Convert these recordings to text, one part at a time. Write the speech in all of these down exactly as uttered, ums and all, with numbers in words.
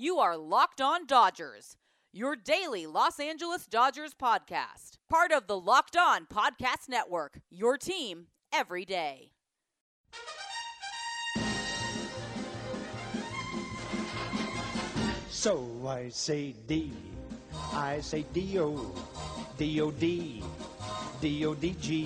You are Locked On Dodgers, your daily Los Angeles Dodgers podcast. Part of the Locked On Podcast Network, your team every day. So I say D, I say D-O, D-O-D, D-O-D-G,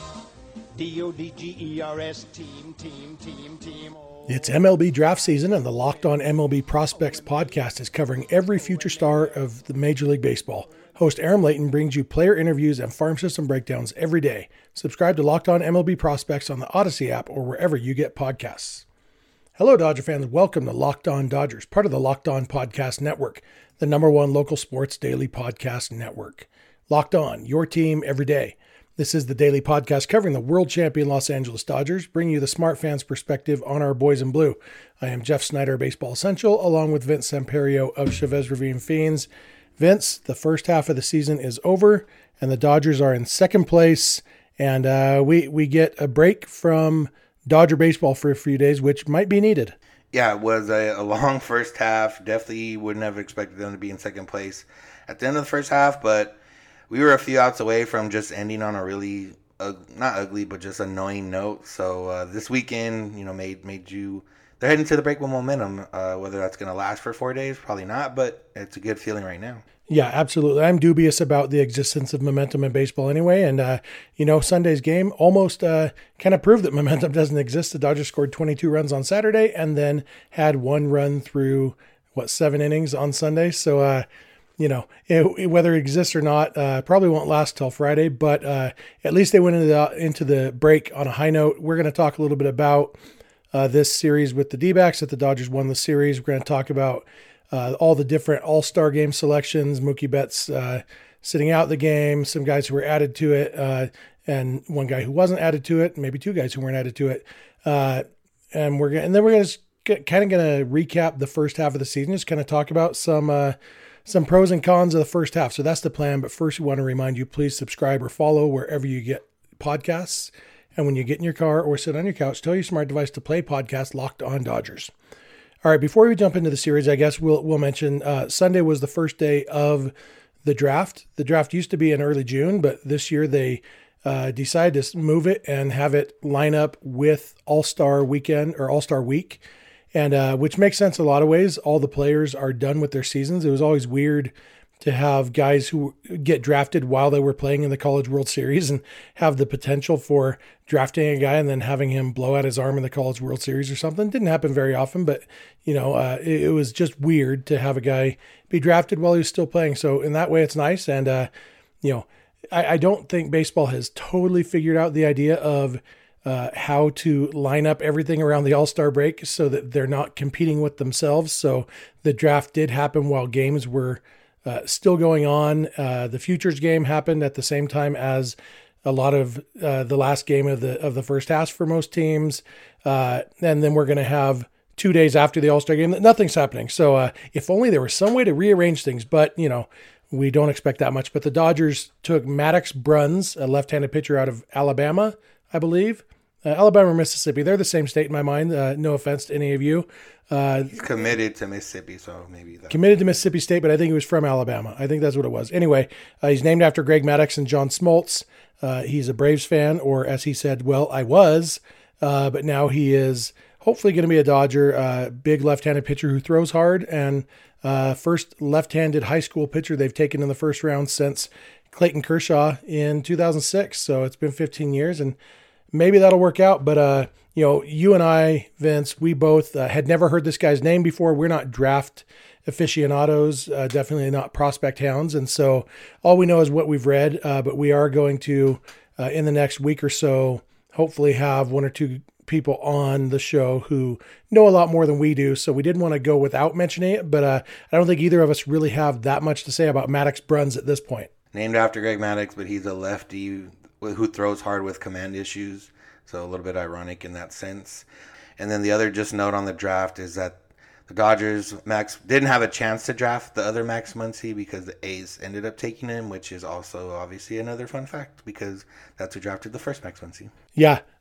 D-O-D-G-E-R-S, team, team, team, team. It's M L B draft season, and the Locked On M L B Prospects podcast is covering every future star of the Major League Baseball. Host Aaron Layton brings you player interviews and farm system breakdowns every day. Subscribe to Locked On M L B Prospects on the Odyssey app or wherever you get podcasts. Hello, Dodger fans. Welcome to Locked On Dodgers, part of the Locked On Podcast Network, the number one local sports daily podcast network. Locked On, your team every day. This is the daily podcast covering the world champion Los Angeles Dodgers, bringing you the smart fans' perspective on our boys in blue. I am Jeff Snyder, Baseball Essential, along with Vince Samperio of Chavez Ravine Fiends. Vince, the first half of the season is over, and the Dodgers are in second place, and uh, we, we get a break from Dodger baseball for a few days, which might be needed. Yeah, it was a, a long first half. Definitely wouldn't have expected them to be in second place at the end of the first half, but we were a few outs away from just ending on a really, uh, not ugly, but just annoying note. So uh, this weekend, you know, made made you, they're heading to the break with momentum. Uh, whether that's going to last for four days, probably not, but it's a good feeling right now. Yeah, absolutely. I'm dubious about the existence of momentum in baseball anyway. And, uh, you know, Sunday's game almost uh, kind of proved that momentum doesn't exist. The Dodgers scored twenty-two runs on Saturday and then had one run through, what, seven innings on Sunday. So, uh, you know, it, it, whether it exists or not, uh, probably won't last till Friday. But uh, at least they went into the, into the break on a high note. We're going to talk a little bit about uh, this series with the D-backs, that the Dodgers won the series. We're going to talk about Uh, all the different all-star game selections, Mookie Betts uh, sitting out the game, some guys who were added to it, uh, and one guy who wasn't added to it, maybe two guys who weren't added to it. Uh, and we're gonna, and then we're going to kind of going to recap the first half of the season, just kind of talk about some uh, some pros and cons of the first half. So that's the plan. But first, we want to remind you, please subscribe or follow wherever you get podcasts. And when you get in your car or sit on your couch, tell your smart device to play podcast Locked On Dodgers. All right, before we jump into the series, I guess we'll we'll mention uh, Sunday was the first day of the draft. The draft used to be in early June, but this year they uh, decided to move it and have it line up with All-Star Weekend or All-Star Week, and uh, which makes sense in a lot of ways. All the players are done with their seasons. It was always weird to have guys who get drafted while they were playing in the College World Series and have the potential for drafting a guy and then having him blow out his arm in the College World Series or something. Didn't happen very often, but you know, uh, it, it was just weird to have a guy be drafted while he was still playing. So in that way, it's nice. And, uh, you know, I, I don't think baseball has totally figured out the idea of uh, how to line up everything around the All-Star break so that they're not competing with themselves. So the draft did happen while games were Uh, still going on. Uh, the Futures game happened at the same time as a lot of uh, the last game of the of the first half for most teams. Uh, and then we're going to have two days after the All-Star game that nothing's happening. So uh, if only there was some way to rearrange things, but you know, we don't expect that much. But the Dodgers took Maddox Bruns, a left-handed pitcher out of Alabama, I believe. Uh, Alabama or Mississippi, they're the same state in my mind. Uh, no offense to any of you. Uh, He's committed to Mississippi, so maybe that. Committed to Mississippi State, but I think he was from Alabama. I think that's what it was. Anyway, uh, he's named after Greg Maddux and John Smoltz. Uh, he's a Braves fan, or as he said, well, I was, uh, but now he is hopefully going to be a Dodger. Uh, big left-handed pitcher who throws hard, and uh, first left-handed high school pitcher they've taken in the first round since Clayton Kershaw in two thousand six. So it's been fifteen years, and maybe that'll work out, but uh, you know, you and I, Vince, we both uh, had never heard this guy's name before. We're not draft aficionados, uh, definitely not prospect hounds, and so all we know is what we've read. Uh, but we are going to, uh, in the next week or so, hopefully have one or two people on the show who know a lot more than we do. So we didn't want to go without mentioning it, but uh, I don't think either of us really have that much to say about Maddox Bruns at this point. Named after Greg Maddux, but he's a lefty who throws hard with command issues. So a little bit ironic in that sense. And then the other just note on the draft is that the Dodgers Max didn't have a chance to draft the other Max Muncy because the A's ended up taking him, which is also obviously another fun fact because that's who drafted the first Max Muncy. Yeah.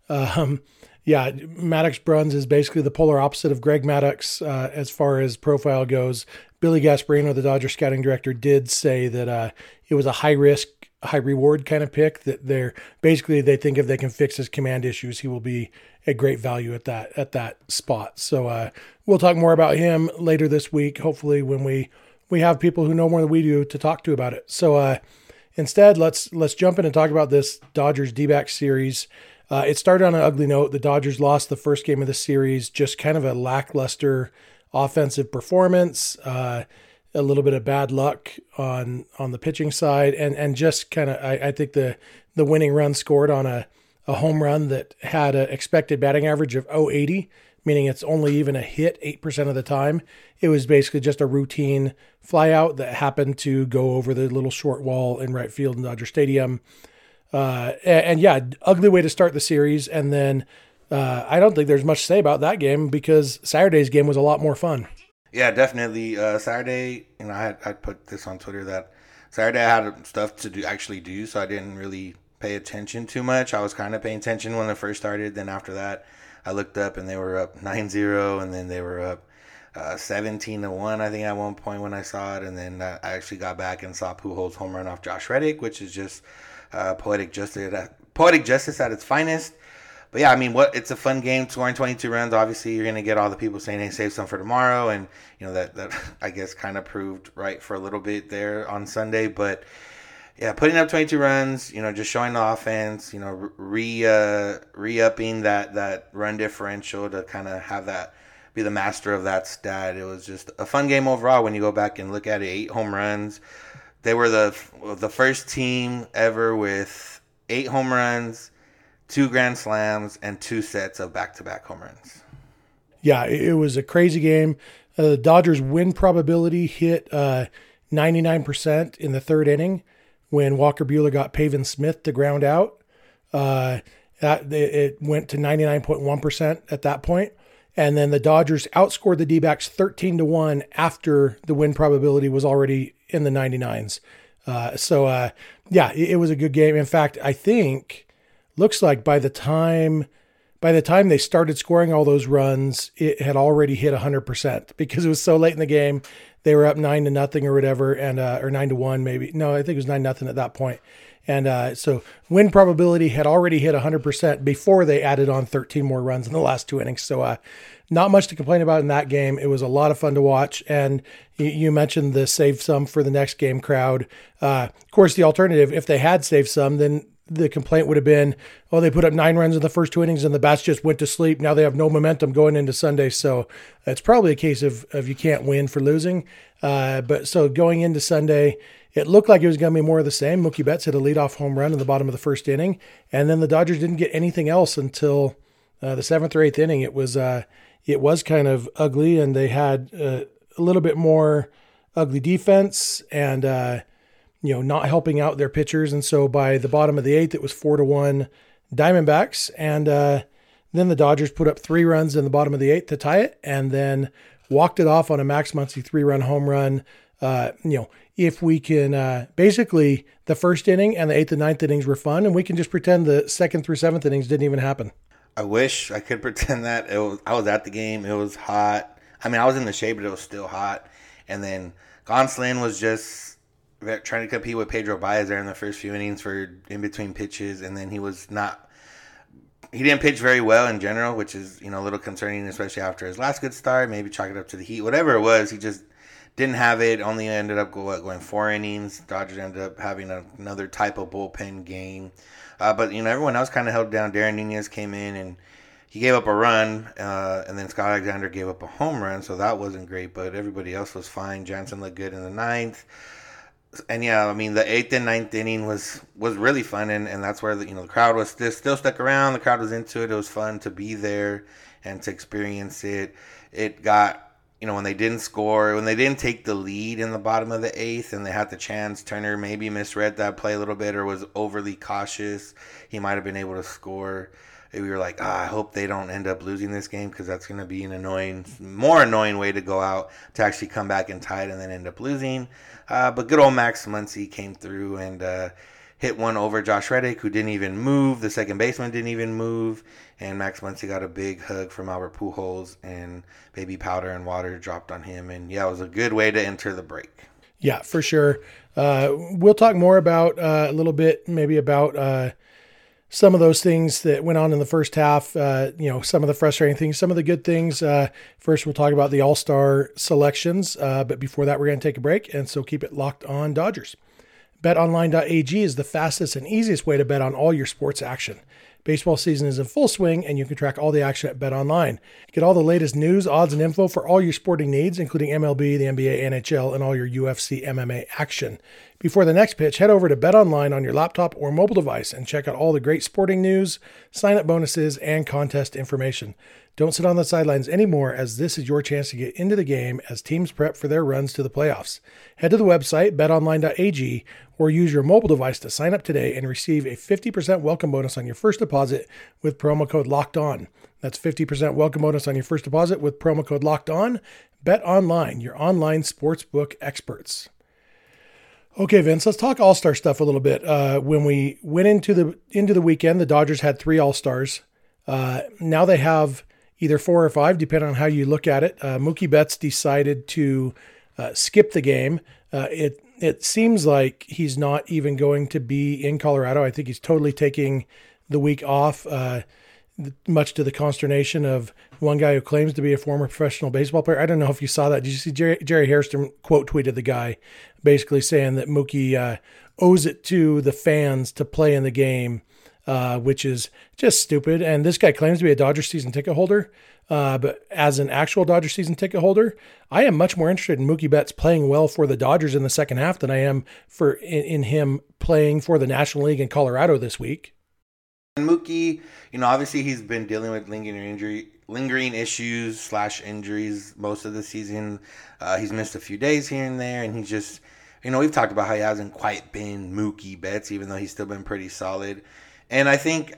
Um, yeah, Maddox Bruns is basically the polar opposite of Greg Maddux uh, as far as profile goes. Billy Gasparino, the Dodger scouting director, did say that uh, it was a high risk, high reward kind of pick. That they're basically they think if they can fix his command issues, he will be a great value at that at that spot. So uh, we'll talk more about him later this week. Hopefully, when we we have people who know more than we do to talk to about it. So uh, instead, let's let's jump in and talk about this Dodgers D-backs series. Uh, it started on an ugly note. The Dodgers lost the first game of the series, just kind of a lackluster offensive performance, uh, a little bit of bad luck on on the pitching side, and and just kind of I, I think the the winning run scored on a, a home run that had an expected batting average of oh eighty, meaning it's only even a hit eight percent of the time. It was basically just a routine fly out that happened to go over the little short wall in right field in Dodger Stadium. Uh, and, and yeah, ugly way to start the series. And then uh, I don't think there's much to say about that game because Saturday's game was a lot more fun. Yeah, definitely. Uh, Saturday, you know, I had I put this on Twitter that Saturday I had stuff to do actually do, so I didn't really pay attention too much. I was kind of paying attention when it first started. Then after that, I looked up and they were up nine zero, and then they were up uh, seventeen to one, I think, at one point when I saw it. And then I actually got back and saw Pujols home run off Josh Reddick, which is just Uh, poetic justice, at, poetic justice at its finest. But yeah, I mean, what it's a fun game, scoring twenty-two runs. Obviously, you're gonna get all the people saying, "Hey, save some for tomorrow," and you know that that I guess kind of proved right for a little bit there on Sunday. But yeah, putting up twenty-two runs, you know, just showing the offense, you know, re uh, re-upping that that run differential to kind of have that be the master of that stat. It was just a fun game overall when you go back and look at it. Eight home runs. They were the the first team ever with eight home runs, two grand slams, and two sets of back-to-back home runs. Yeah, it was a crazy game. Uh, the Dodgers' win probability hit uh, ninety-nine percent in the third inning when Walker Buehler got Pavin Smith to ground out. Uh, that it went to ninety-nine point one percent at that point. And then the Dodgers outscored the D-backs thirteen to one after the win probability was already in the ninety-nines. Uh, so, uh, yeah, it, it was a good game. In fact, I think looks like by the time by the time they started scoring all those runs, it had already hit one hundred percent because it was so late in the game. They were up nine to nothing or whatever, and uh, or nine to one maybe. No, I think it was nine nothing at that point. And uh, so win probability had already hit one hundred percent before they added on thirteen more runs in the last two innings. So uh, not much to complain about in that game. It was a lot of fun to watch. And you, you mentioned the save some for the next game crowd. Uh, of course, the alternative, if they had saved some, then the complaint would have been, oh, they put up nine runs in the first two innings and the bats just went to sleep. Now they have no momentum going into Sunday. So it's probably a case of, of you can't win for losing. Uh, but so going into Sunday, it looked like it was going to be more of the same. Mookie Betts hit a leadoff home run in the bottom of the first inning. And then the Dodgers didn't get anything else until uh, the seventh or eighth inning. It was uh, it was kind of ugly, and they had uh, a little bit more ugly defense and, uh, you know, not helping out their pitchers. And so by the bottom of the eighth, it was four to one Diamondbacks. And uh, then the Dodgers put up three runs in the bottom of the eighth to tie it, and then walked it off on a Max Muncy three-run home run. Uh, you know, if we can, uh, basically the first inning and the eighth and ninth innings were fun, and we can just pretend the second through seventh innings didn't even happen. I wish I could pretend that. It was, I was at the game. It was hot. I mean, I was in the shade, but it was still hot. And then Gonsolin was just trying to compete with Pedro Baez there in the first few innings for in between pitches, and then he was not. He didn't pitch very well in general, which is, you know, a little concerning, especially after his last good start. Maybe chalk it up to the heat, whatever it was. He just didn't have it. Only ended up go, going four innings. Dodgers ended up having a, another type of bullpen game. Uh, but, you know, everyone else kind of held down. Darren Nunez came in and he gave up a run. Uh, and then Scott Alexander gave up a home run. So that wasn't great. But everybody else was fine. Jansen looked good in the ninth. And, yeah, I mean, the eighth and ninth inning was, was really fun. And, and that's where, the, you know, the crowd was still, still stuck around. The crowd was into it. It was fun to be there and to experience it. It got... You know, when they didn't score, when they didn't take the lead in the bottom of the eighth and they had the chance, Turner maybe misread that play a little bit or was overly cautious. He might have been able to score. We were like, ah, I hope they don't end up losing this game because that's going to be an annoying, more annoying way to go out to actually come back and tie it and then end up losing. Uh, but good old Max Muncy came through and uh, hit one over Josh Reddick, who didn't even move. The second baseman didn't even move. And Max Muncy got a big hug from Albert Pujols, and baby powder and water dropped on him. And yeah, it was a good way to enter the break. Yeah, for sure. Uh, we'll talk more about uh, a little bit, maybe about uh, some of those things that went on in the first half, uh, you know, some of the frustrating things, some of the good things. Uh, first, we'll talk about the All-Star selections. Uh, but before that, we're going to take a break. And so keep it locked on Dodgers. bet online dot a g is the fastest and easiest way to bet on all your sports action. Baseball season is in full swing, and you can track all the action at BetOnline. Get all the latest news, odds, and info for all your sporting needs, including M L B, the N B A, N H L, and all your U F C M M A action. Before the next pitch, head over to BetOnline on your laptop or mobile device and check out all the great sporting news, sign-up bonuses, and contest information. Don't sit on the sidelines anymore, as this is your chance to get into the game as teams prep for their runs to the playoffs. Head to the website, bet online dot a g, or use your mobile device to sign up today and receive a fifty percent welcome bonus on your first deposit with promo code LOCKEDON. That's fifty percent welcome bonus on your first deposit with promo code LOCKEDON. BetOnline, your online sportsbook experts. Okay, Vince, let's talk All-Star stuff a little bit. Uh, when we went into the into the weekend, the Dodgers had three All-Stars. Uh, now they have either four or five, depending on how you look at it. Uh, Mookie Betts decided to uh, skip the game. Uh, it it seems like he's not even going to be in Colorado. I think he's totally taking the week off, uh, much to the consternation of one guy who claims to be a former professional baseball player. I don't know if you saw that. Did you see Jerry, Jerry Hairston quote tweeted the guy basically saying that Mookie uh, owes it to the fans to play in the game, uh, which is just stupid. And this guy claims to be a Dodger season ticket holder. Uh, but as an actual Dodger season ticket holder, I am much more interested in Mookie Betts playing well for the Dodgers in the second half than I am for in, in him playing for the National League in Colorado this week. And Mookie, you know, obviously he's been dealing with lingering injury, lingering issues slash injuries most of the season. Uh, he's missed a few days here and there, and he's just, you know, we've talked about how he hasn't quite been Mookie Betts, even though he's still been pretty solid. And I think,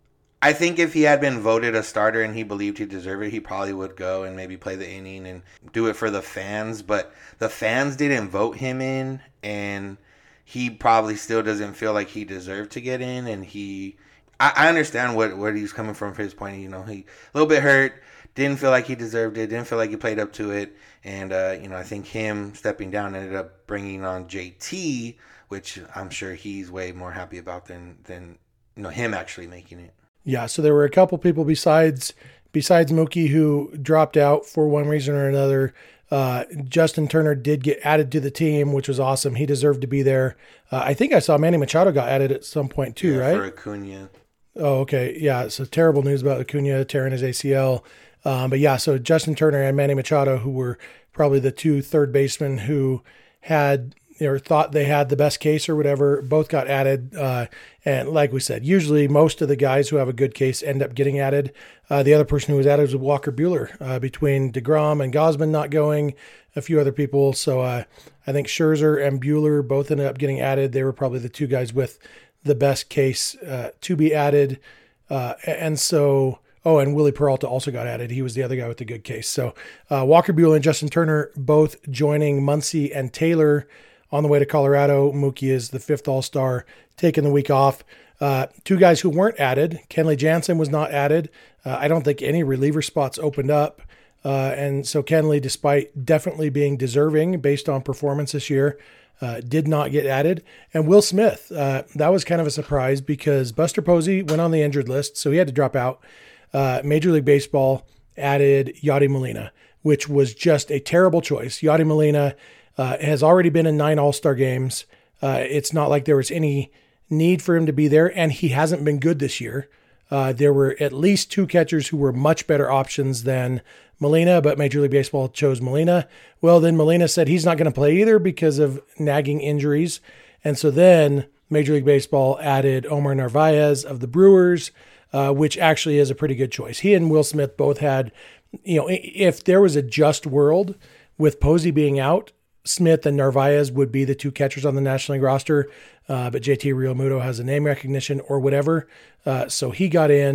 I think if he had been voted a starter and he believed he deserved it, he probably would go and maybe play the inning and do it for the fans. But the fans didn't vote him in, and he probably still doesn't feel like he deserved to get in, and he. I understand what, where he's coming from for his point. You know, he a little bit hurt, didn't feel like he deserved it, didn't feel like he played up to it. And, uh, you know, I think him stepping down ended up bringing on J T, which I'm sure he's way more happy about than, than you know, him actually making it. Yeah, so there were a couple people besides besides Mookie who dropped out for one reason or another. Uh, Justin Turner did get added to the team, which was awesome. He deserved to be there. Uh, I think I saw Manny Machado got added at some point too, yeah, right? For Acuna. Oh, okay. Yeah. So terrible news about Acuna tearing his A C L. Um, but yeah, so Justin Turner and Manny Machado, who were probably the two third basemen who had or thought they had the best case or whatever, both got added. Uh, and like we said, usually most of the guys who have a good case end up getting added. Uh, the other person who was added was Walker Buehler, uh, between DeGrom and Gausman not going, a few other people. So uh, I think Scherzer and Buehler both ended up getting added. They were probably the two guys with the best case uh, to be added. Uh, and so, oh, and Willie Peralta also got added. He was the other guy with the good case. So uh, Walker Buehler and Justin Turner both joining Muncy and Taylor on the way to Colorado. Mookie is the fifth All-Star, taking the week off. Uh, two guys who weren't added. Kenley Jansen was not added. Uh, I don't think any reliever spots opened up. Uh, and so Kenley, despite definitely being deserving based on performance this year, uh, did not get added. And Will Smith, uh, that was kind of a surprise because Buster Posey went on the injured list, so he had to drop out. Uh, Major League Baseball added Yadi Molina, which was just a terrible choice. Yadi Molina uh, has already been in nine All-Star games. Uh, it's not like there was any need for him to be there, and he hasn't been good this year. Uh, there were at least two catchers who were much better options than Molina, but Major League Baseball chose Molina. Well, then Molina said he's not going to play either because of nagging injuries. And so then Major League Baseball added Omar Narvaez of the Brewers, uh, which actually is a pretty good choice. He and Will Smith both had, you know, if there was a just world with Posey being out, Smith and Narvaez would be the two catchers on the National League roster. Uh, but J T Realmuto has a name recognition or whatever. Uh, so he got in.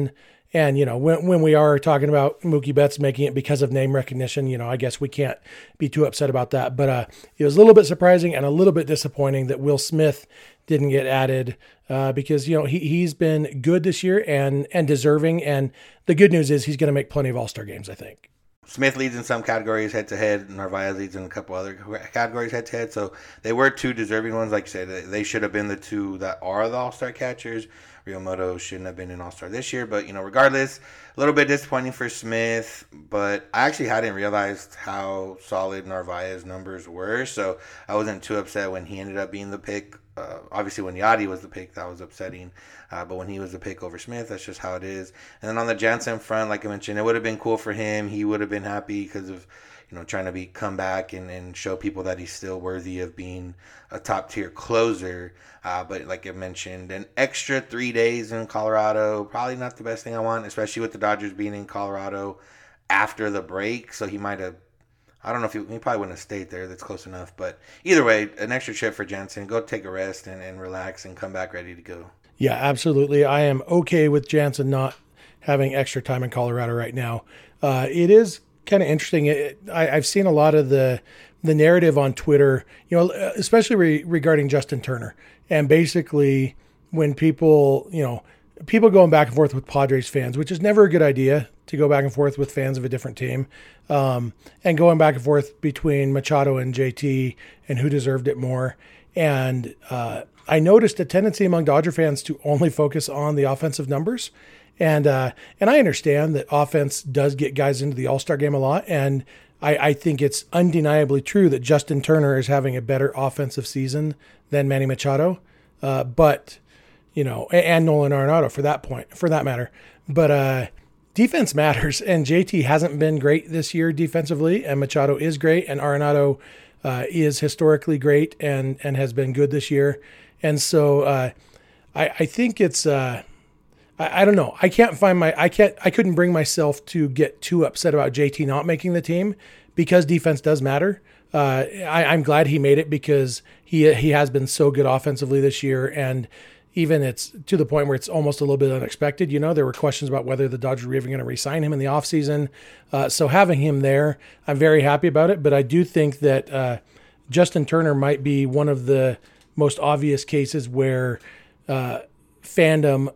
And, you know, when when we are talking about Mookie Betts making it because of name recognition, you know, I guess we can't be too upset about that. But uh, it was a little bit surprising and a little bit disappointing that Will Smith didn't get added uh, because, you know, he, he's been good this year and, and deserving. And the good news is he's going to make plenty of All-Star games, I think. Smith leads in some categories head-to-head. Narvaez leads in a couple other categories head-to-head. So they were two deserving ones. Like you said, they should have been the two that are the All-Star catchers. Realmuto shouldn't have been an All-Star this year. But, you know, regardless, a little bit disappointing for Smith. But I actually hadn't realized how solid Narvaez's numbers were. So I wasn't too upset when he ended up being the pick. Uh, obviously, when Yadi was the pick, that was upsetting. Uh, but when he was the pick over Smith, that's just how it is. And then on the Jansen front, like I mentioned, it would have been cool for him. He would have been happy because of, you know, trying to be come back and, and show people that he's still worthy of being a top-tier closer. Uh, but like I mentioned, an extra three days in Colorado, probably not the best thing I want, especially with the Dodgers being in Colorado after the break. So he might have, I don't know if he, he probably wouldn't have stayed there. That's close enough. But either way, an extra trip for Jansen. Go take a rest and, and relax and come back ready to go. Yeah, absolutely. I am okay with Jansen not having extra time in Colorado right now. Uh, it is kind of interesting. It, I, I've seen a lot of the the narrative on Twitter, you know, especially re- regarding Justin Turner. And basically when people, you know, people going back and forth with Padres fans, which is never a good idea to go back and forth with fans of a different team, um, and going back and forth between Machado and J T and who deserved it more. And uh, I noticed a tendency among Dodger fans to only focus on the offensive numbers. And uh, and I understand that offense does get guys into the All-Star game a lot. And I, I think it's undeniably true that Justin Turner is having a better offensive season than Manny Machado. Uh, but, you know, and, and Nolan Arenado for that point, for that matter. But uh, defense matters. And J T hasn't been great this year defensively. And Machado is great. And Arenado uh, is historically great and, and has been good this year. And so uh, I, I think it's, uh, I, I don't know. I can't find my, I can't, I couldn't bring myself to get too upset about J T not making the team because defense does matter. Uh, I, I'm glad he made it because he, he has been so good offensively this year. And even it's to the point where it's almost a little bit unexpected. You know, there were questions about whether the Dodgers were even going to re-sign him in the offseason. Uh, so having him there, I'm very happy about it. But I do think that uh, Justin Turner might be one of the most obvious cases where uh, fandom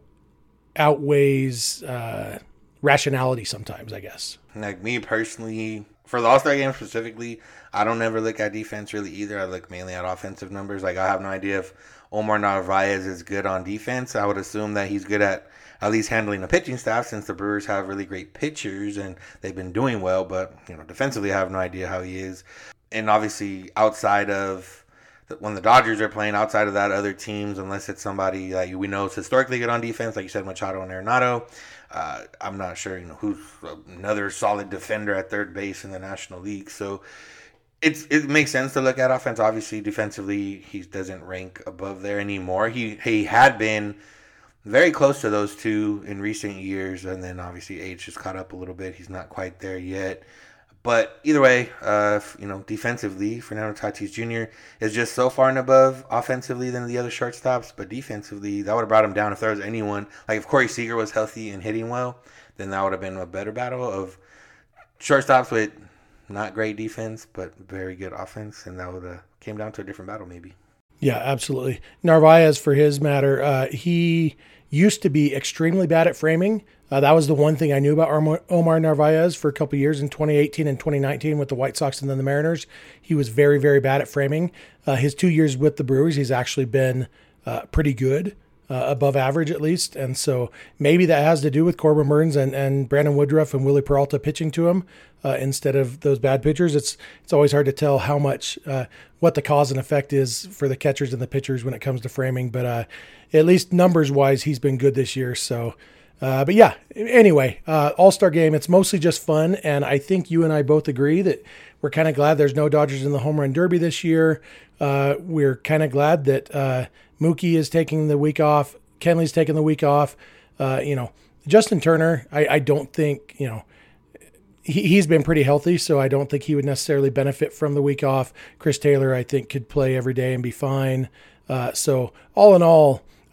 outweighs uh, rationality sometimes, I guess. Like me personally, for the All-Star game specifically, I don't ever look at defense really either. I look mainly at offensive numbers. Like I have no idea if Omar Narvaez is good on defense. I would assume that he's good at at least handling the pitching staff since the Brewers have really great pitchers and they've been doing well. But, you know, defensively, I have no idea how he is. And obviously outside of when the Dodgers are playing, outside of that, other teams, unless it's somebody that we know is historically good on defense, like you said, Machado and Arenado, uh, I'm not sure, you know, who's another solid defender at third base in the National League. So it's it makes sense to look at offense. Obviously, defensively, he doesn't rank above there anymore. He he had been very close to those two in recent years, and then obviously age has caught up a little bit. He's not quite there yet. But either way, uh, you know, defensively, Fernando Tatis Junior is just so far and above offensively than the other shortstops. But defensively, that would have brought him down if there was anyone. Like if Corey Seager was healthy and hitting well, then that would have been a better battle of shortstops with not great defense, but very good offense. And that would have came down to a different battle maybe. Yeah, absolutely. Narvaez, for his matter, uh, he used to be extremely bad at framing. Uh, that was the one thing I knew about Omar Narvaez for a couple of years in twenty eighteen and twenty nineteen with the White Sox and then the Mariners. He was very, very bad at framing. Uh, his two years with the Brewers, he's actually been uh, pretty good, uh, above average at least. And so maybe that has to do with Corbin Burns and, and Brandon Woodruff and Willie Peralta pitching to him uh, instead of those bad pitchers. It's it's always hard to tell how much, uh, what the cause and effect is for the catchers and the pitchers when it comes to framing. But uh, at least numbers-wise, he's been good this year. So. Uh, but yeah, anyway, uh, All-Star game, it's mostly just fun. And I think you and I both agree that we're kind of glad there's no Dodgers in the home run derby this year. Uh, we're kind of glad that uh, Mookie is taking the week off. Kenley's taking the week off. Uh, you know, Justin Turner, I, I don't think, you know, he, he's been pretty healthy, so I don't think he would necessarily benefit from the week off. Chris Taylor, I think, could play every day and be fine. Uh, so all in all,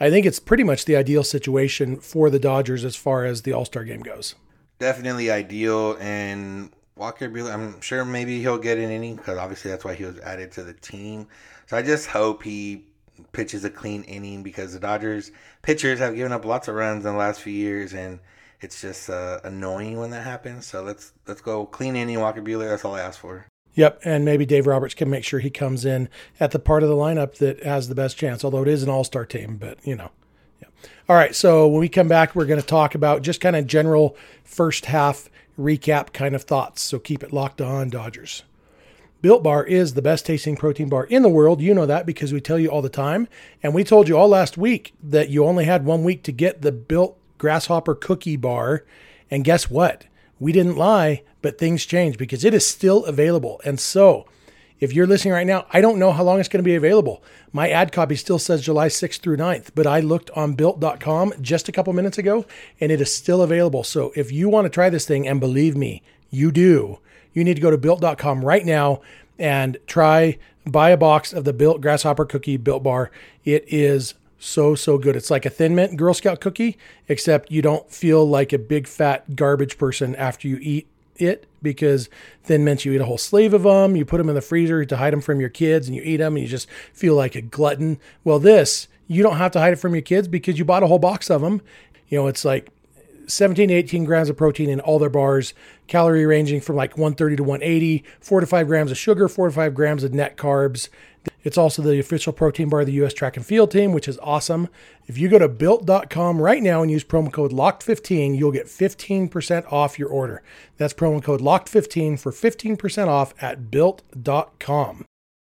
I think it's pretty much the ideal situation for the Dodgers as far as the All-Star game goes. Definitely ideal, and Walker Buehler, I'm sure maybe he'll get an inning because obviously that's why he was added to the team. So I just hope he pitches a clean inning because the Dodgers pitchers have given up lots of runs in the last few years, and it's just uh, annoying when that happens. So let's let's go clean inning, Walker Buehler. That's all I ask for. Yep, and maybe Dave Roberts can make sure he comes in at the part of the lineup that has the best chance, although it is an all-star team, but, you know. Yeah. All right, so when we come back, we're going to talk about just kind of general first half recap kind of thoughts, so keep it locked on, Dodgers. Built Bar is the best tasting protein bar in the world. You know that because we tell you all the time, and we told you all last week that you only had one week to get the Built Grasshopper Cookie Bar, and guess what? We didn't lie, but things changed because it is still available. And so if you're listening right now, I don't know how long it's going to be available. My ad copy still says July sixth through ninth, but I looked on built dot com just a couple minutes ago and it is still available. So if you want to try this thing, and believe me, you do, you need to go to built dot com right now and try, buy a box of the Built Grasshopper Cookie Built Bar. It is so, so good. It's like a Thin Mint Girl Scout cookie, except you don't feel like a big fat garbage person after you eat it, because Thin Mints, you eat a whole sleeve of them, you put them in the freezer to hide them from your kids, and you eat them and you just feel like a glutton. Well, this, you don't have to hide it from your kids because you bought a whole box of them. You know, it's like seventeen to eighteen grams of protein in all their bars, calorie ranging from like one thirty to one eighty, four to five grams of sugar, four to five grams of net carbs. It's also the official protein bar of the U S track and field team, which is awesome. If you go to built dot com right now and use promo code locked fifteen, you'll get fifteen percent off your order. That's promo code locked fifteen for fifteen percent off at built dot com.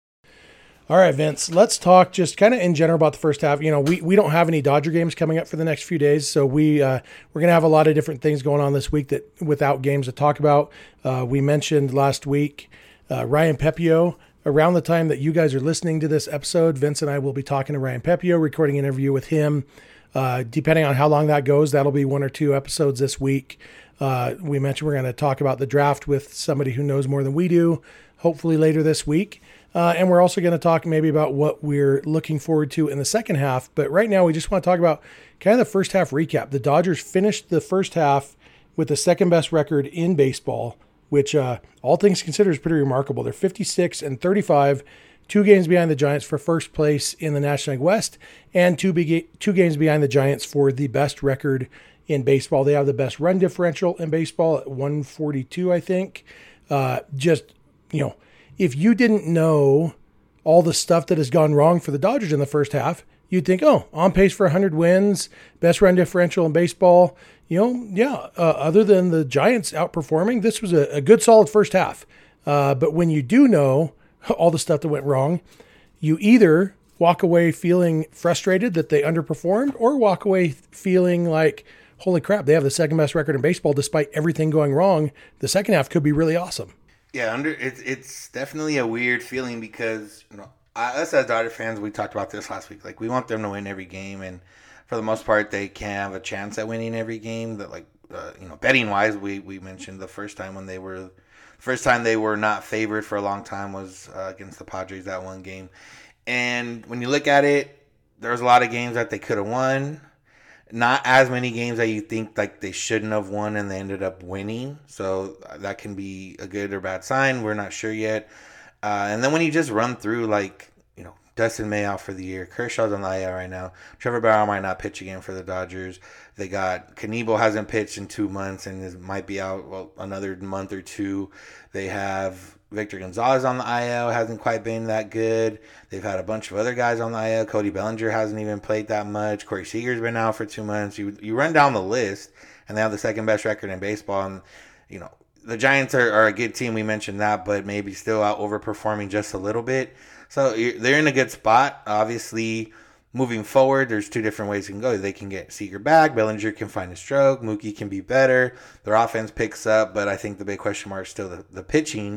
All right, Vince, let's talk just kind of in general about the first half. You know, we, we don't have any Dodger games coming up for the next few days, so we, uh, we're going to have a lot of different things going on this week that without games to talk about. Uh, we mentioned last week uh, Ryan Pepiot. Around the time that you guys are listening to this episode, Vince and I will be talking to Ryan Pepiot, recording an interview with him. Uh, depending on how long that goes, that'll be one or two episodes this week. Uh, we mentioned we're going to talk about the draft with somebody who knows more than we do, hopefully later this week. Uh, and we're also going to talk maybe about what we're looking forward to in the second half. But right now, we just want to talk about kind of the first half recap. The Dodgers finished the first half with the second best record in baseball, which uh, all things considered is pretty remarkable. They're fifty-six and thirty-five, two games behind the Giants for first place in the National League West, and two, be- two games behind the Giants for the best record in baseball. They have the best run differential in baseball at one forty-two, I think. Uh, just, you know, if you didn't know all the stuff that has gone wrong for the Dodgers in the first half, you'd think, oh, on pace for one hundred wins, best run differential in baseball. You know, yeah, uh, other than the Giants outperforming, this was a, a good, solid first half. Uh, but when you do know all the stuff that went wrong, you either walk away feeling frustrated that they underperformed or walk away feeling like, holy crap, they have the second best record in baseball despite everything going wrong. The second half could be really awesome. Yeah, under it's it's definitely a weird feeling because, you know, us as Dodger fans, we talked about this last week. Like, we want them to win every game, and for the most part, they can have a chance at winning every game. That, like, uh, you know, betting wise, we, we mentioned the first time when they were, first time they were not favored for a long time was uh, against the Padres, that one game. And when you look at it, there was a lot of games that they could have won. Not as many games that you think like they shouldn't have won and they ended up winning. So that can be a good or bad sign. We're not sure yet. Uh, and then when you just run through, like, you know, Dustin May out for the year. Kershaw's on the I L right now. Trevor Bauer might not pitch again for the Dodgers. They got Knebel hasn't pitched in two months and is, might be out well another month or two. They have Victor Gonzalez on the I L, hasn't quite been that good. They've had a bunch of other guys on the I L. Cody Bellinger hasn't even played that much. Corey Seager's been out for two months. You you run down the list, and they have the second best record in baseball. And, you know, the Giants are, are a good team. We mentioned that, but maybe still out overperforming just a little bit. So they're in a good spot. Obviously, moving forward, there's two different ways they can go. They can get Seager back. Bellinger can find a stroke. Mookie can be better. Their offense picks up, but I think the big question mark is still the, the pitching.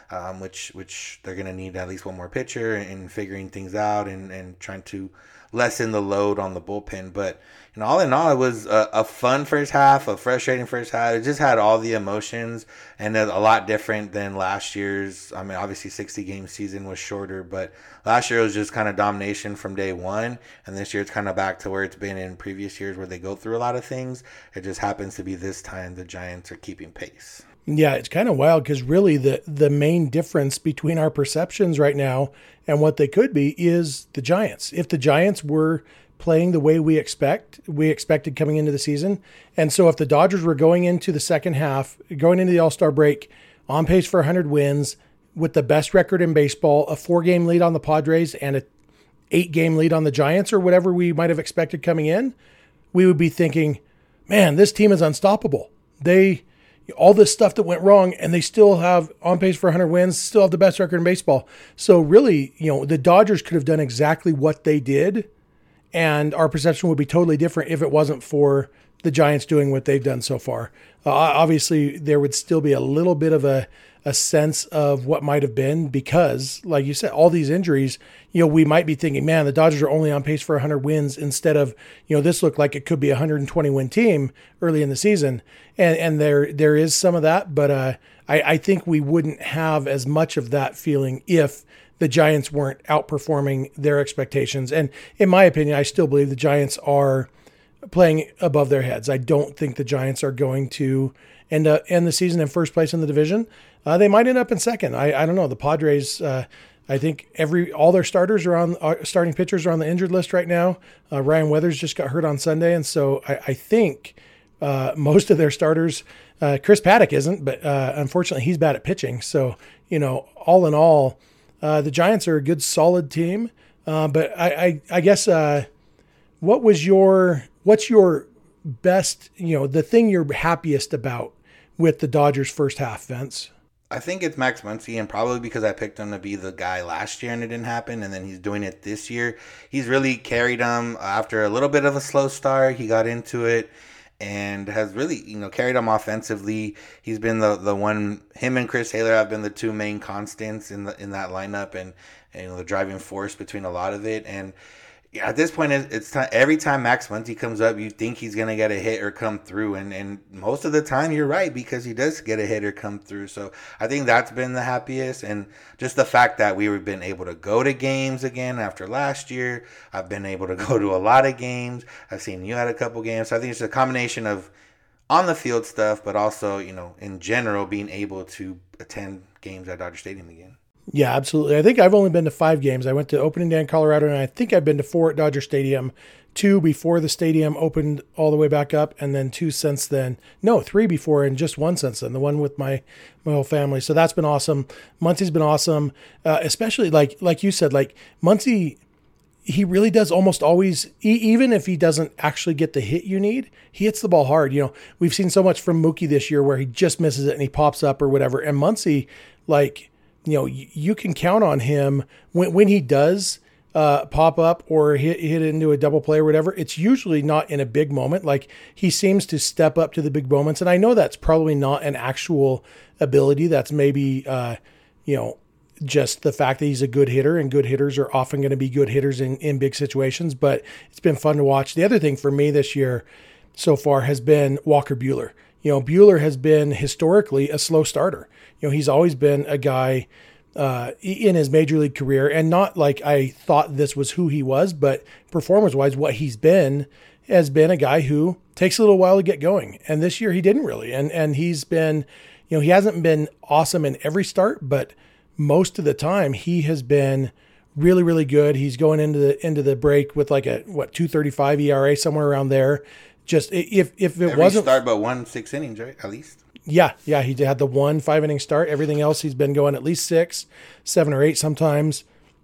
um, which which they're going to need at least one more pitcher and figuring things out and, and trying to lessen the load on the bullpen. But you know, all in all, it was a, a fun first half, a frustrating first half. It just had all the emotions and a lot different than last year's. I mean, obviously sixty game season was shorter, but last year it was just kind of domination from day one. And this year it's kind of back to where it's been in previous years where they go through a lot of things. It just happens to be this time the Giants are keeping pace. Yeah, it's kind of wild because really the, the main difference between our perceptions right now and what they could be is the Giants. If the Giants were playing the way we expect, we expected coming into the season, and so if the Dodgers were going into the second half, going into the All-Star break, on pace for one hundred wins, with the best record in baseball, a four-game lead on the Padres and a eight-game lead on the Giants or whatever we might have expected coming in, we would be thinking, man, this team is unstoppable. They... all this stuff that went wrong, and they still have on pace for one hundred wins, still have the best record in baseball. So really, you know, the Dodgers could have done exactly what they did, and our perception would be totally different if it wasn't for the Giants doing what they've done so far. Uh, obviously, there would still be a little bit of a, a sense of what might have been because, like you said, all these injuries, you know, we might be thinking, man, the Dodgers are only on pace for one hundred wins instead of, you know, this looked like it could be a one hundred twenty win team early in the season. And and there there is some of that, but uh, I, I think we wouldn't have as much of that feeling if the Giants weren't outperforming their expectations. And in my opinion, I still believe the Giants are playing above their heads. I don't think the Giants are going to end, up, end the season in first place in the division. Uh, they might end up in second. I, I don't know. The Padres, uh, I think every all their starters are on uh, starting pitchers are on the injured list right now. Uh, Ryan Weathers just got hurt on Sunday, and so I, I think uh, most of their starters. Uh, Chris Paddock isn't, but uh, unfortunately he's bad at pitching. So you know, all in all, uh, the Giants are a good, solid team. Uh, but I, I, I guess uh, what was your what's your best? You know, the thing you're happiest about with the Dodgers' first half, Vince? I think it's Max Muncy, and probably because I picked him to be the guy last year and it didn't happen, and then he's doing it this year. He's really carried him after a little bit of a slow start. He got into it and has really, you know, carried him offensively. He's been the, the one, him and Chris Taylor have been the two main constants in the in that lineup and, and you know, the driving force between a lot of it. And yeah, at this point, it's time, every time Max Muncy comes up, you think he's going to get a hit or come through. And, and most of the time, you're right, because he does get a hit or come through. So I think that's been the happiest. And just the fact that we've been able to go to games again after last year. I've been able to go to a lot of games. I've seen you at a couple games. So I think it's a combination of on the field stuff, but also, you know, in general, being able to attend games at Dodger Stadium again. Yeah, absolutely. I think I've only been to five games. I went to opening day in Colorado, and I think I've been to four at Dodger Stadium, two before the stadium opened all the way back up, and then two since then. No, three before and just one since then, the one with my, my whole family. So that's been awesome. Muncy's been awesome, uh, especially like like you said, like Muncy, he really does almost always, even if he doesn't actually get the hit you need, he hits the ball hard. You know, we've seen so much from Mookie this year where he just misses it and he pops up or whatever. And Muncy, like, you know, you can count on him when when he does uh, pop up or hit, hit into a double play or whatever. It's usually not in a big moment. Like, he seems to step up to the big moments. And I know that's probably not an actual ability. That's maybe, uh, you know, just the fact that he's a good hitter, and good hitters are often going to be good hitters in, in big situations. But it's been fun to watch. The other thing for me this year so far has been Walker Buehler. You know, Buehler has been historically a slow starter. You know, he's always been a guy uh, in his major league career, and not like I thought this was who he was, but performance-wise, what he's been has been a guy who takes a little while to get going. And this year he didn't really. And and he's been, you know, he hasn't been awesome in every start, but most of the time he has been really, really good. He's going into the into the break with like a, what, two thirty-five E R A, somewhere around there. Just if if it Every wasn't start but one six innings, right? At least. Yeah, yeah, he had the one five inning start. Everything else he's been going at least six, seven or eight sometimes.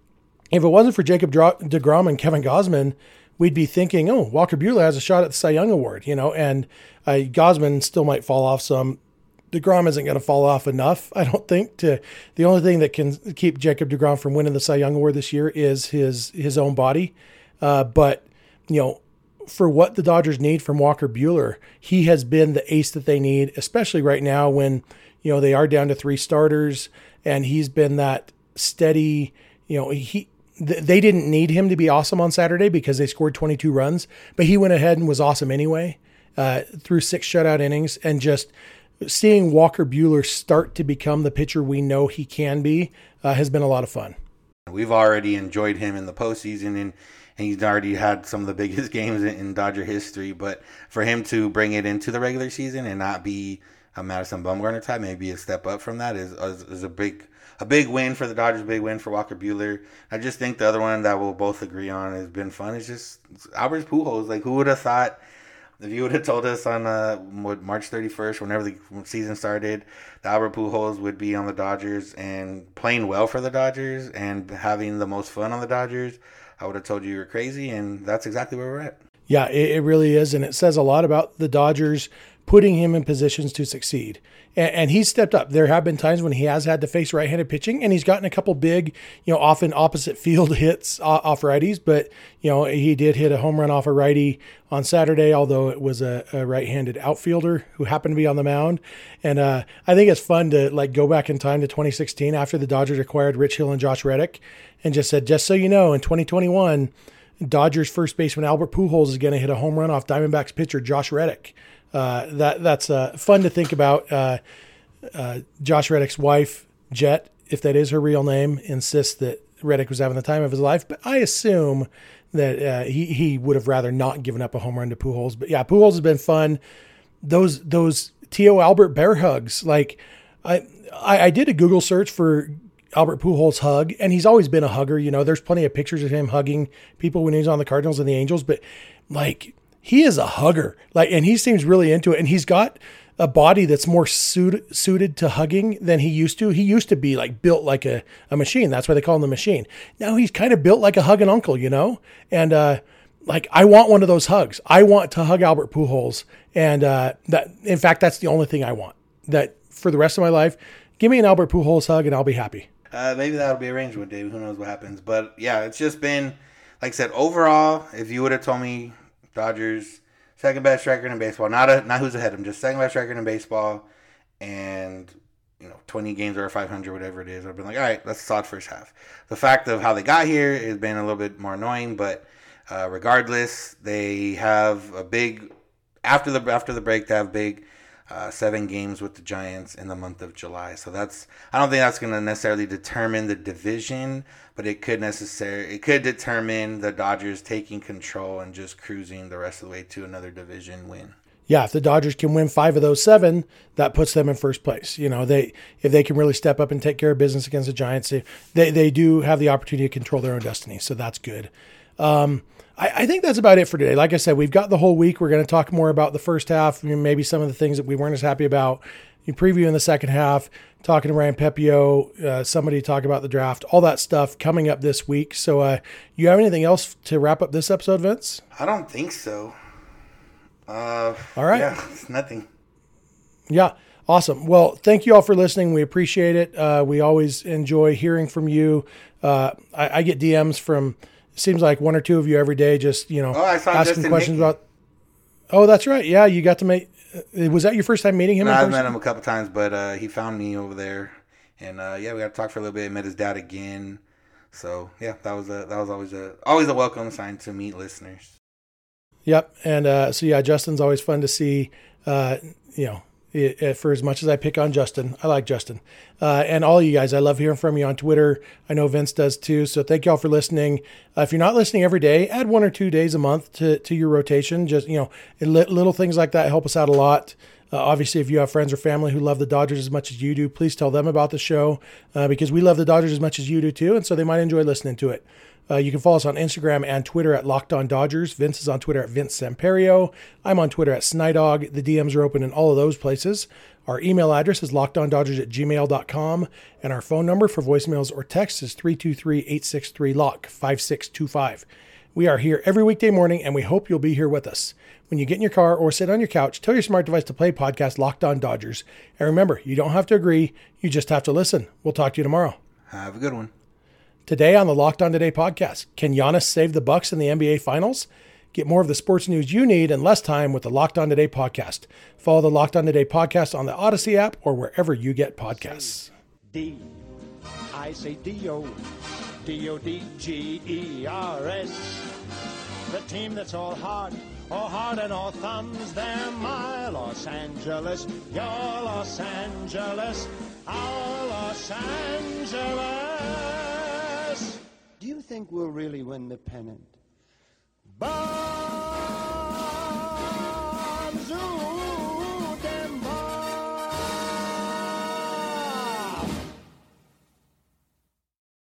If it wasn't for Jacob deGrom and Kevin Gausman, we'd be thinking, oh, Walker Buehler has a shot at the Cy Young Award, you know. And uh, Gausman still might fall off some. DeGrom isn't going to fall off enough, I don't think. To the only thing that can keep Jacob deGrom from winning the Cy Young Award this year is his his own body. Uh, but you know, for what the Dodgers need from Walker Buehler, he has been the ace that they need, especially right now when, You know, they are down to three starters, and he's been that steady, you know, he, th- they didn't need him to be awesome on Saturday because they scored twenty-two runs, but he went ahead and was awesome anyway, uh, through six shutout innings. And just seeing Walker Buehler start to become the pitcher we know he can be uh, has been a lot of fun. We've already enjoyed him in the postseason, and, and he's already had some of the biggest games in, in Dodger history. But for him to bring it into the regular season and not be a Madison Bumgarner type, maybe a step up from that, is, is, is a big a big win for the Dodgers, a big win for Walker Buehler. I just think the other one that we'll both agree on has been fun is just Albert Pujols. Like, who would have thought, if you would have told us on uh, what, March thirty-first, whenever the season started, that Albert Pujols would be on the Dodgers and playing well for the Dodgers and having the most fun on the Dodgers, I would have told you you were crazy, and that's exactly where we're at. Yeah, it, it really is, and it says a lot about the Dodgers putting him in positions to succeed. And, and he's stepped up. There have been times when he has had to face right-handed pitching, and he's gotten a couple big, you know, often opposite field hits off righties. But, you know, he did hit a home run off a righty on Saturday, although it was a, a right-handed outfielder who happened to be on the mound. And uh, I think it's fun to, like, go back in time to twenty sixteen after the Dodgers acquired Rich Hill and Josh Reddick and just said, just so you know, in twenty twenty-one, Dodgers first baseman Albert Pujols is going to hit a home run off Diamondbacks pitcher Josh Reddick. Uh, that that's uh, fun to think about. Uh, uh, Josh Reddick's wife, Jet, if that is her real name, insists that Reddick was having the time of his life. But I assume that uh, he he would have rather not given up a home run to Pujols. But yeah, Pujols has been fun. Those those Tio Albert bear hugs. Like I, I I did a Google search for Albert Pujols hug, and he's always been a hugger. You know, there's plenty of pictures of him hugging people when he was on the Cardinals and the Angels. But like, he is a hugger, like, and he seems really into it. And he's got a body that's more suited suited to hugging than he used to. He used to be like built like a, a machine. That's why they call him the machine. Now he's kind of built like a hugging uncle, you know? And, uh, like, I want one of those hugs. I want to hug Albert Pujols. And, uh, that, in fact, that's the only thing I want, that for the rest of my life. Give me an Albert Pujols hug and I'll be happy. Uh, maybe that'll be arranged one day. Who knows what happens? But yeah, it's just been, like I said, overall, if you would have told me Dodgers second best record in baseball, not a, not who's ahead of them, just second best record in baseball, and you know twenty games or five hundred, whatever it is, I've been like, all right, that's a solid first half. The fact of how they got here has been a little bit more annoying, but uh, regardless, they have a big after the after the break. They have big. Uh, seven games with the Giants in the month of July. So that's, I don't think that's going to necessarily determine the division, but it could necessarily, it could determine the Dodgers taking control and just cruising the rest of the way to another division win. Yeah, if the Dodgers can win five of those seven, that puts them in first place. You know, they if they can really step up and take care of business against the Giants, they they do have the opportunity to control their own destiny. So that's good. Um, I, I think that's about it for today. Like I said, we've got the whole week. We're going to talk more about the first half, maybe some of the things that we weren't as happy about. You preview in the second half, talking to Ryan Pepio, uh, somebody talk about the draft, all that stuff coming up this week. So uh, you have anything else to wrap up this episode, Vince? I don't think so. Uh, all right. Yeah, it's nothing. Yeah. Awesome. Well, thank you all for listening. We appreciate it. Uh, we always enjoy hearing from you. Uh, I, I get D Ms from, it seems like one or two of you every day, just, you know, oh, I saw asking Justin questions Hickey. about. Oh, that's right. Yeah, you got to meet. Uh, was that your first time meeting him? No, in I've person? met him a couple times, but uh, he found me over there, and uh, yeah, we got to talk for a little bit. Met his dad again, so yeah, that was a that was always a always a welcome sign to meet listeners. Yep, and uh, so yeah, Justin's always fun to see. Uh, you know. It, it, for as much as I pick on Justin, I like Justin. Uh, and all of you guys, I love hearing from you on Twitter. I know Vince does too. So thank you all for listening. Uh, if you're not listening every day, add one or two days a month to, to your rotation. Just, you know, little things like that help us out a lot. Uh, obviously, if you have friends or family who love the Dodgers as much as you do, please tell them about the show uh, because we love the Dodgers as much as you do too. And so they might enjoy listening to it. Uh, you can follow us on Instagram and Twitter at Locked On Dodgers. Vince is on Twitter at Vince Samperio. I'm on Twitter at Snydog. The D Ms are open in all of those places. Our email address is lockedondodgers at gmail dot com. And our phone number for voicemails or texts is three two three, eight six three, L O C K, five six two five. We are here every weekday morning, and we hope you'll be here with us. When you get in your car or sit on your couch, tell your smart device to play podcast Locked On Dodgers. And remember, you don't have to agree. You just have to listen. We'll talk to you tomorrow. Have a good one. Today on the Locked On Today podcast, can Giannis save the Bucks in the N B A Finals? Get more of the sports news you need in less time with the Locked On Today podcast. Follow the Locked On Today podcast on the Odyssey app or wherever you get podcasts. D. I say D-O. D O D G E R S. The team that's all heart, all heart and all thumbs. They're my Los Angeles, your Los Angeles, our Los Angeles. Do you think we'll really win the pennant? But